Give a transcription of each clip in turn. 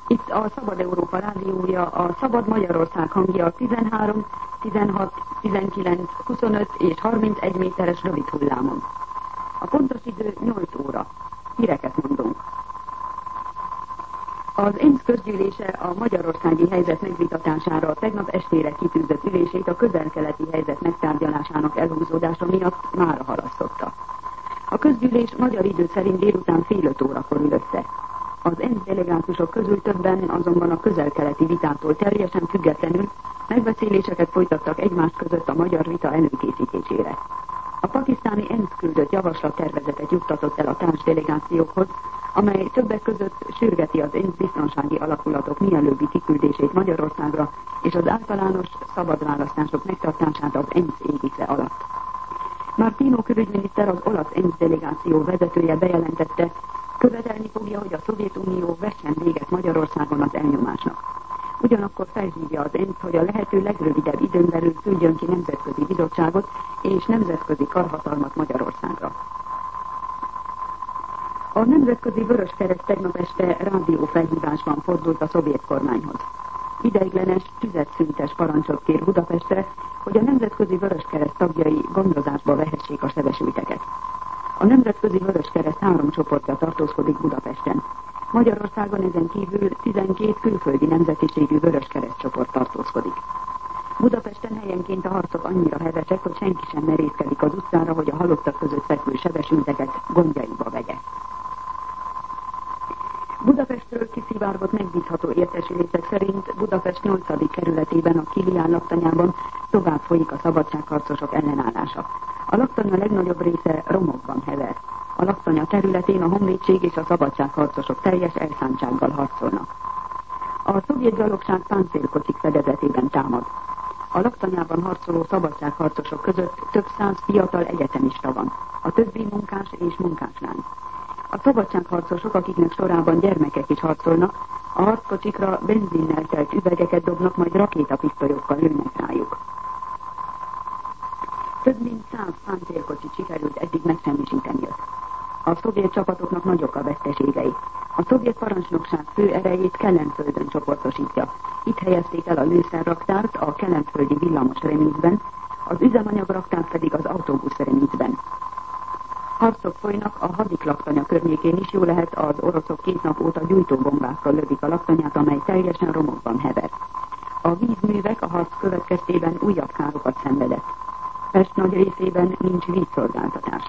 Itt a Szabad Európa rádiója, a Szabad Magyarország hangja 13, 16, 19, 25 és 31 méteres rövid hullámon. A pontos idő 8 óra. Híreket mondunk. Az ENSZ közgyűlése a magyarországi helyzet megvitatására tegnap estére kitűzött ülését a közel-keleti helyzet megtárgyalásának elhúzódása miatt mára halasztotta. A közgyűlés magyar idő szerint délután fél 5 órakor ül össze. Az ENSZ delegátusok közül többen azonban a közel-keleti vitától teljesen függetlenül megbeszéléseket folytattak egymás között a magyar vita előkészítésére. A pakisztáni ENSZ küldött javaslattervezetet juttatott el a társdelegációkhoz, amely többek között sürgeti az ENSZ biztonsági alakulatok mielőbbi kiküldését Magyarországra és az általános szabad választások megtartását az ENSZ égisze alatt. Martino külügyminiszter, az olasz ENSZ delegáció vezetője bejelentette, követelni fogja, hogy a Szovjetunió vessen véget Magyarországon az elnyomásnak. Ugyanakkor felhívja az ENSZ, hogy a lehető legrövidebb időn belül küldjön ki nemzetközi bizottságot és nemzetközi karhatalmat Magyarországra. A Nemzetközi Vöröskereszt tegnap este rádiófelhívásban fordult a szovjet kormányhoz. Ideiglenes, tüzetszüntes parancsot kér Budapestre, hogy a Nemzetközi Vöröskereszt tagjai gondozásba vehessék a sebesülteket. A Nemzetközi Vöröskereszt 3 csoportja tartózkodik Budapesten. Magyarországon ezen kívül 12 külföldi nemzetiségű Vöröskereszt csoport tartózkodik. Budapesten helyenként a harcok annyira hevesek, hogy senki sem merészkedik az utcára, hogy a halottak között fekvő sebesülteket gondjaiba vegye. Budapestről kiszivárgott megbízható értesülések szerint Budapest 8. kerületében, a Kilián laktanyában tovább folyik a szabadságharcosok ellenállása. A laktanya legnagyobb része romokban hever. A laktanya területén a honvédség és a szabadságharcosok teljes elszántsággal harcolnak. A szovjet gyalogság páncélkocsik fedezetében támad. A laktanyában harcoló szabadságharcosok között több száz fiatal egyetemista van, a többi munkás és munkáslány. A szabadságharcosok, akiknek sorában gyermekek is harcolnak, a harckocsikra benzinnel telt üvegeket dobnak, majd rakétapisztolyokkal lőnek rájuk. Több mint 100 páncélkocsit sikerült eddig megsemmisíteniük. A szovjet csapatoknak nagyok a veszteségei. A szovjet parancsnokság fő erejét Kelenföldön csoportosítja. Itt helyezték el a lőszerraktárt a kelenföldi villamos remízben, az üzemanyagraktárt pedig az autóbusz remízben. Harcok folynak a hadik laktanya környékén is, jó lehet az oroszok 2 nap óta gyújtóbombákkal lövik a laktanyát, amely teljesen romokban hever. A vízművek a harc következtében újabb károkat szenvedett. Pest nagy részében nincs vízszolgáltatás.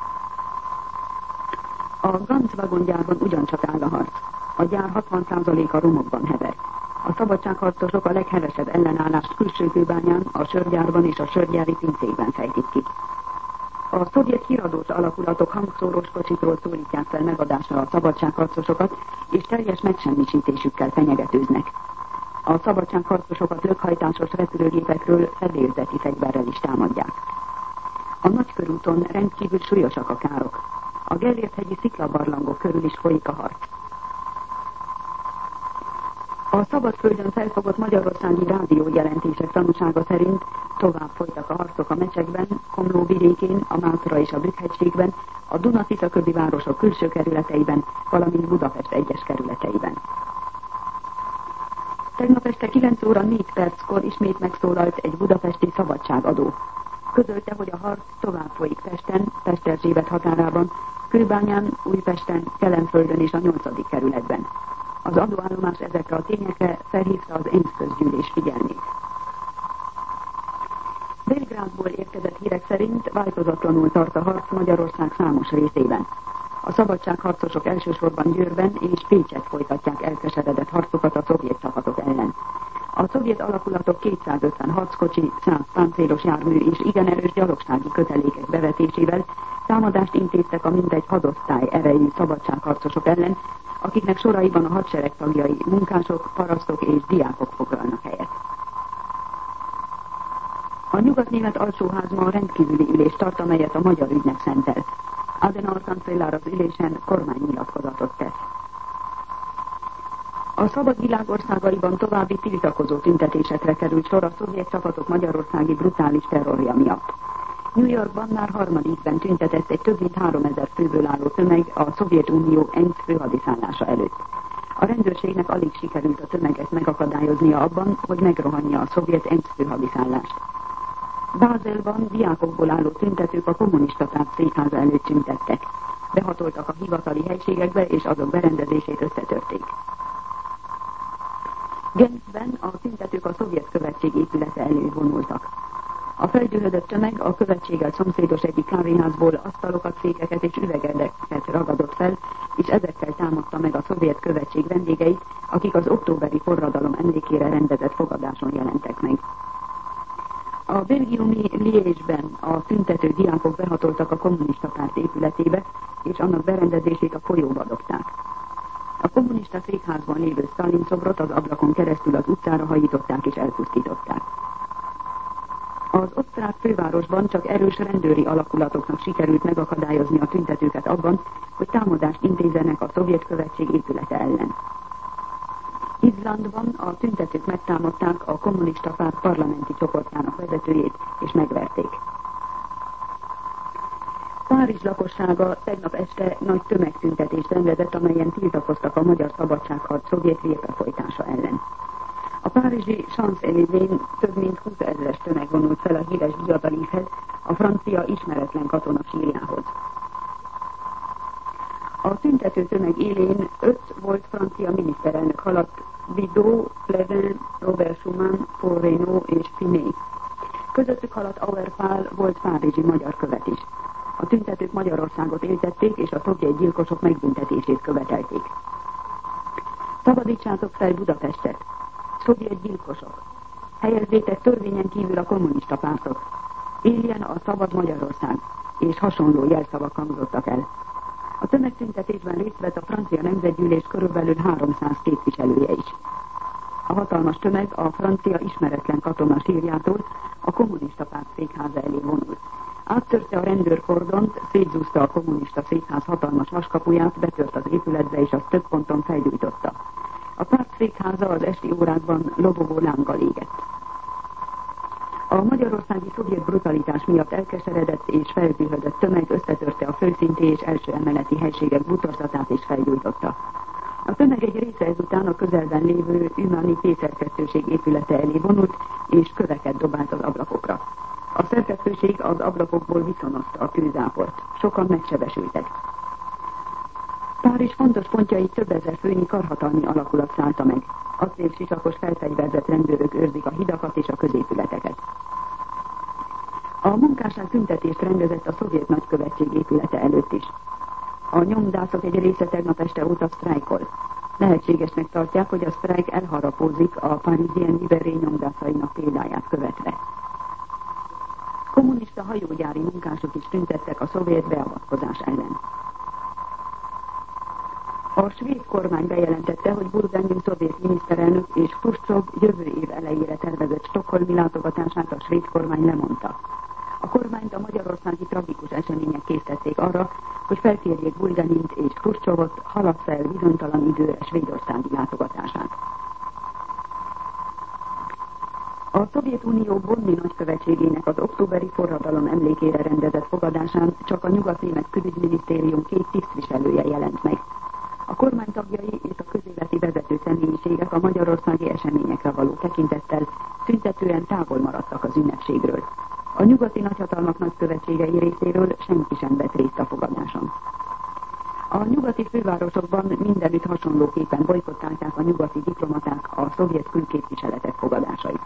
A Ganz vagongyárban ugyancsak áll a harc. A gyár 60%-a romokban hever. A szabadságharcosok a leghevesebb ellenállást Külső-Kőbányán, a sörgyárban és a sörgyári pincékben fejtik ki. A szovjet híradós alakulatok hangszórós kocsikról szólítják fel megadásra a szabadságharcosokat, és teljes megsemmisítésükkel fenyegetőznek. A szabadságharcosokat lökhajtásos repülőgépekről fedélzeti fegyverrel is támadják. A Nagykörúton rendkívül súlyosak a károk. A Gellért-hegyi sziklabarlangok körül is folyik a harc. A Szabadföldön felfogott magyarországi rádiójelentések tanúsága szerint tovább folytak a harcok a Mecsekben, Komló vidékén, a Mátra és a Bükk-hegységben, a Duna-Tisza-kövi városok külső kerületeiben, valamint Budapest egyes kerületeiben. Tegnap este 9 óra 4 perckor ismét megszólalt egy budapesti szabadságadó. Közölte, hogy a harc tovább folyik Pesten, Pesterzsébet határában, Kőbányán, Újpesten, Kelenföldön és a 8. kerületben. Az adóállomás ezekre a tényekre felhívta az ENSZ közgyűlés figyelmét. Belgrádból érkezett hírek szerint változatlanul tart a harc Magyarország számos részében. A szabadságharcosok elsősorban Győrben és Pécset folytatják elkeseredett harcokat a szovjet csapatok ellen. A szovjet alakulatok 250 harckocsi, 100 páncélos jármű és igen erős gyalogsági kötelékek bevetésével támadást intéztek a mintegy hadosztály erejű szabadságharcosok ellen, akiknek soraiban a hadsereg tagjai, munkások, parasztok és diákok foglalnak helyet. A nyugatnémet alsóházban rendkívüli ülést tart, amelyet a magyar ügynek szentelt. Adenauer kancellár az ülésen kormánynyilatkozatot tesz. A szabad világ országaiban további tiltakozó tüntetésekre került sor a szovjet csapatok magyarországi brutális terrorja miatt. New Yorkban már harmadikben tüntetett egy több mint 3000 főből álló tömeg a Szovjetunió ENSZ főhadiszállása előtt. A rendőrségnek alig sikerült a tömeget megakadályoznia abban, hogy megrohanja a szovjet ENSZ főhadiszállást. Bázelban diákokból álló tüntetők a kommunista párt székháza előtt tüntettek. Behatoltak a hivatali helységekbe, és azok berendezését összetörték. Genfben a tüntetők a szovjet követség épülete elé vonultak. A felgyűlödött tömeg a követséggel szomszédos egyik kávéházból asztalokat, székeket és üvegeket ragadott fel, és ezekkel támadta meg a szovjet követség vendégeit, akik az októberi forradalom emlékére rendezett fogadáson jelentek meg. A belgiumi Liège-ben a tüntető diákok behatoltak a kommunista párt épületébe, és annak berendezését a folyóba dobták. A kommunista székházban lévő Sztalin szobrot az ablakon keresztül az utcára hajították és elpusztították. Az osztrák fővárosban csak erős rendőri alakulatoknak sikerült megakadályozni a tüntetőket abban, hogy támadást intézzenek a szovjet követség épülete ellen. Izlandban a tüntetők megtámadták a kommunista párt parlamenti csoportjának vezetőjét, és megverték. Párizs lakossága tegnap este nagy tömegtüntetést rendezett, amelyen tiltakoztak a magyar szabadságharc szovjet vérefolytása ellen. A párizsi Champs-Élysées több mint 20 000-es tömeg vonult fel a híres diadalívhez, a francia ismeretlen katona sírjához. A tüntető tömeg élén 5 volt francia miniszterelnök haladt, Bidault, Pleven, Robert Schuman, Paul Reynaud és Finet. Közöttük haladt Auerpál, volt párizsi magyar követ is. A tüntetők Magyarországot éltették, és a szovjet gyilkosok megbüntetését követelték. Szabadítsátok fel Budapestet! Szovjet gyilkosok! Helyezzétek törvényen kívül a kommunista pártot! Éljen a szabad Magyarország! És hasonló jelszavak hangzottak el. A tömegtüntetésben részt vett a francia nemzetgyűlés körülbelül 300 képviselője is. A hatalmas tömeg a francia ismeretlen katona sírjától a kommunista párt székháza elé vonult. Áttörte a rendőrkordont, szétzúzta a kommunista székház hatalmas vaskapuját, betört az épületbe, és azt több ponton felgyújtotta. A párt székháza az esti órákban lobogó lánggal égett. A magyarországi szovjet brutalitás miatt elkeseredett és felzühödött tömeg összetörte a földszinti és első emeleti helységek bútorzatát és felgyújtotta. A tömeg egy része ezután a közelben lévő Humanité szerkesztőség épülete elé vonult, és köveket dobált az ablakokra. A szerkesztőség az ablakokból viszonozta a kőzáport. Sokan megsebesültek. Párizs fontos pontjai több ezer főnyi karhatalmi alakulat szállta meg. Acélsisakos felfegyverzett rendőrök őrzik a hidakat és a középületeket. A munkásság tüntetést rendezett a szovjet nagykövetség épülete előtt is. A nyomdászok egy része tegnap este óta sztrájkol. Lehetségesnek tartják, hogy a sztrájk elharapózik a Parisien Libéré nyomdászainak példáját követve. Kommunista hajógyári munkások is tüntettek a szovjet beavatkozás ellen. A svéd kormány bejelentette, hogy Burgányú szovjet miniszterelnök és Hruscsov jövő év elejére tervezett stockholmi látogatását a svéd kormány lemondta. A kormányt a magyarországi tragikus események késztették arra, hogy felkérjék Bulganint és Hruscsovot, halad fel bizonytalan időre svédországi látogatását. A Szovjetunió Bonni nagykövetségének az októberi forradalom emlékére rendezett fogadásán csak a nyugat-német külügyminisztérium 2 tisztviselője jelent meg. A kormány tagjai és a közéleti vezető személyiségek a magyarországi eseményekre való tekintettel tüntetően távol maradtak az ünnepségről. A nyugati nagyhatalmak nagykövetségei részéről senki sem vett részt a fogadáson. A nyugati fővárosokban mindenütt hasonlóképpen bojkottálták a nyugati diplomaták a szovjet külképviseletek fogadásait.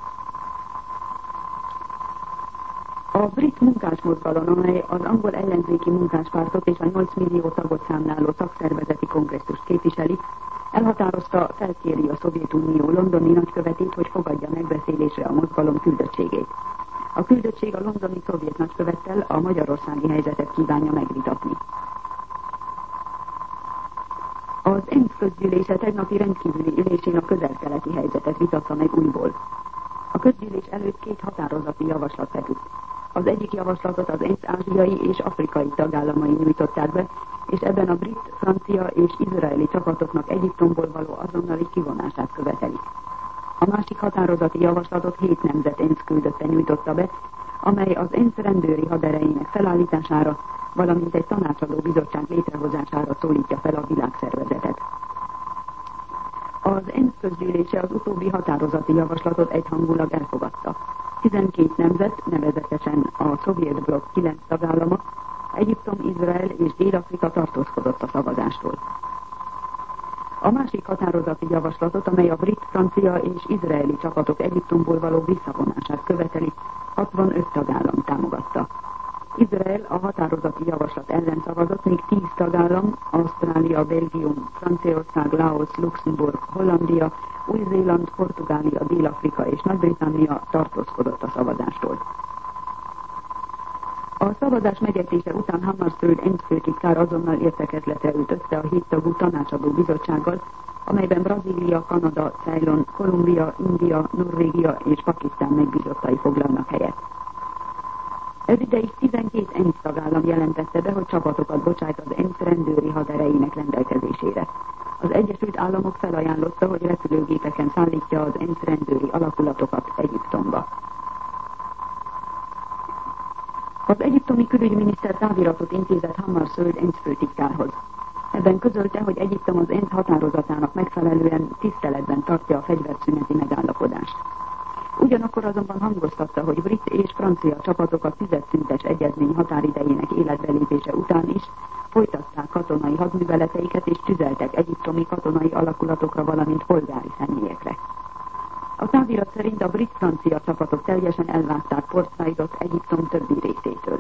A brit munkásmozgalom, amely az angol ellenzéki munkáspártot és a 8 millió tagot számláló szakszervezeti kongresszust képviseli, elhatározta, felkéri a Szovjetunió londoni nagykövetét, hogy fogadja megbeszélésre a mozgalom küldöttségét. A küldöttség a londoni szovjet nagykövettel a magyarországi helyzetet kívánja megvitatni. Az ENSZ közgyűlése tegnapi rendkívüli ülésén a közel-keleti helyzetet vitatta meg újból. A közgyűlés előtt 2 határozati javaslat feküdt. Az egyik javaslatot az ENSZ ázsiai és afrikai tagállamai nyújtották be, és ebben a brit, francia és izraeli csapatoknak Egyiptomból való azonnali kivonását követelik. A másik határozati javaslatot 7 nemzet ENSZ küldötte nyújtotta be, amely az ENSZ rendőri haderejének felállítására, valamint egy tanácsadó bizottság létrehozására szólítja fel a világszervezetet. Az ENSZ közgyűlése az utóbbi határozati javaslatot egyhangulag elfogadta. 12 nemzet, nevezetesen a szovjet blokk 9 tagállama, Egyiptom, Izrael és Dél-Afrika tartózkodott a szavazástól. A másik határozati javaslatot, amely a brit, francia és izraeli csapatok Egyiptomból való visszavonását követeli, 65 tagállam támogatta. Izrael a határozati javaslat ellen szavazott, míg 10 tagállam, Ausztrália, Belgium, Franciaország, Laos, Luxemburg, Hollandia, Új-Zéland, Portugália, Dél-Afrika és Nagy-Britannia tartózkodott a szavazástól. A szavazás megejtése után Hammarskjöld ENSZ főtitkár azonnal értekezletre ült össze a 7 tagú tanácsadó bizottsággal, amelyben Brazília, Kanada, Ceylon, Kolumbia, India, Norvégia és Pakisztán megbízottai foglalnak helyet. Ez ideig 12 ENSZ tagállam jelentette be, hogy csapatokat bocsájt az ENSZ rendőri haderejének rendelkezésére. Az Egyesült Államok felajánlotta, hogy repülőgépeken szállítja az ENSZ rendőri alakulatokat Egyiptomba. Az egyiptomi külügyminiszter táviratot intézett Hammarskjöld ENSZ főtitkárhoz. Ebben közölte, hogy Egyiptom az ENSZ határozatának megfelelően tiszteletben tartja a fegyverszüneti megállapodást. Ugyanakkor azonban hangoztatta, hogy brit és francia csapatok a tüzetszüntes egyezmény határidejének életbelépése után is folytatták katonai hadműveleteiket és tüzeltek egyiptomi katonai alakulatokra, valamint polgári személyekre. A távirat szerint a brit-francia csapatok teljesen elvágták Port Saidot Egyiptom többi részétől.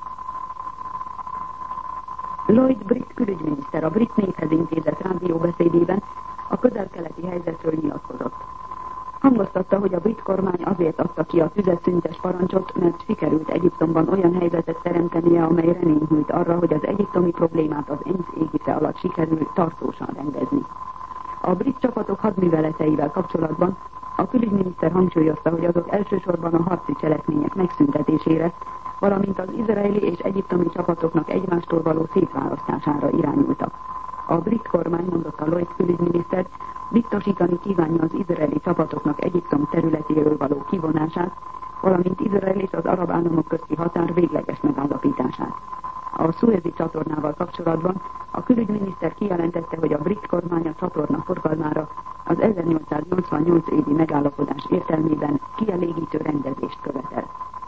Lloyd brit külügyminiszter a brit néphez intézett rádióbeszédében a közel-keleti helyzetről nyilatkozott. Hangoztatta, hogy a brit kormány azért adta ki a tüzetszüntes parancsot, mert sikerült Egyiptomban olyan helyzetet teremtenie, amely remény hűlt arra, hogy az egyiptomi problémát az ENSZ égisze alatt sikerül tartósan rendezni. A brit csapatok hadműveleteivel kapcsolatban a külügyminiszter hangsúlyozta, hogy azok elsősorban a harci cselekmények megszüntetésére, valamint az izraeli és egyiptomi csapatoknak egymástól való szétválasztására irányultak. A brit kormány, mondotta Lloyd külügyminiszter, biztosítani kívánja az izraeli csapatoknak Egyiptom területéről való kivonását, valamint Izrael és az arab államok közti határ végleges megállapítását. A Szuezi csatornával kapcsolatban a külügyminiszter kijelentette, hogy a brit kormány a csatorna forgalmára az 1888 évi megállapodás értelmében kielégítő rendezést követel.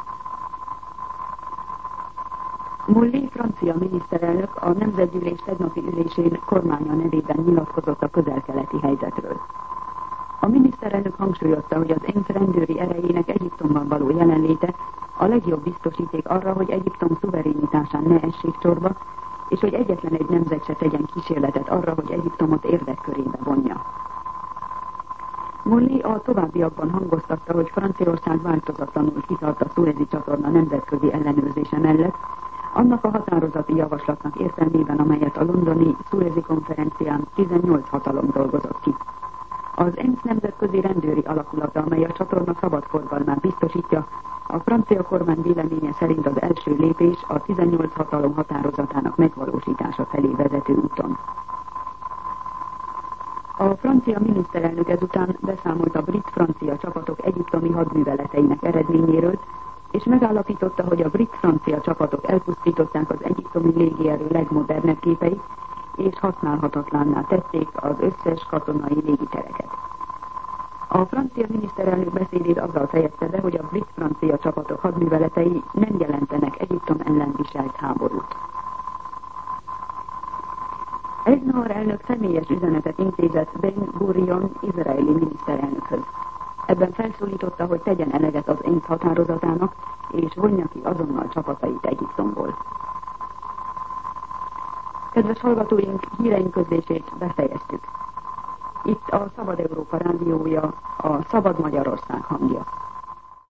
Molly francia miniszterelnök a Nemzetgyűlés tegnapi ülésén kormánya nevében nyilatkozott a közel-keleti helyzetről. A miniszterelnök hangsúlyozta, hogy az ENSZ rendőri erejének Egyiptomban való jelenléte a legjobb biztosíték arra, hogy Egyiptom szuverenitásán ne essék csorba, és hogy egyetlen egy nemzet se tegyen kísérletet arra, hogy Egyiptomot érdekkörébe vonja. Molly a továbbiakban hangoztatta, hogy Franciaország változatlanul kitart a Szuezi csatorna nemzetközi ellenőrzése mellett, annak a határozati javaslatnak értelmében, amelyet a londoni Szuezi konferencián 18 hatalom dolgozott ki. Az ENSZ nemzetközi rendőri alakulata, amely a csatorna szabad forgalmát biztosítja, a francia kormány véleménye szerint az első lépés a 18 hatalom határozatának megvalósítása felé vezető úton. A francia miniszterelnök ezután beszámolt a brit-francia csapatok egyiptomi hadműveleteinek eredményéről, és megállapította, hogy a brit-francia csapatok elpusztították az egyiptomi légierő legmodernebb képeit, és használhatatlanná tették az összes katonai légitereket. A francia miniszterelnök beszédét azzal fejezte be, hogy a brit-francia csapatok hadműveletei nem jelentenek Egyiptom ellen viselt háborút. Eisenhower elnök személyes üzenetet intézett Ben Gurion izraeli miniszterelnökhöz. Ebben felszólította, hogy tegyen eleget az ENSZ határozatának, és vonja ki azonnal csapatait Egyiptomból. Kedves hallgatóink, híreink közlését befejeztük. Itt a Szabad Európa rádiója, a Szabad Magyarország hangja.